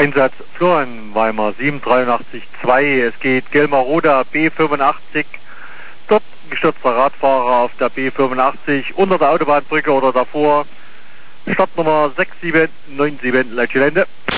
Einsatz Florian Weimar 783-2. Es geht Gelmaroda B85. Dort gestürzter Radfahrer auf der B85 unter der Autobahnbrücke oder davor. Startnummer 6797 Leitgelände.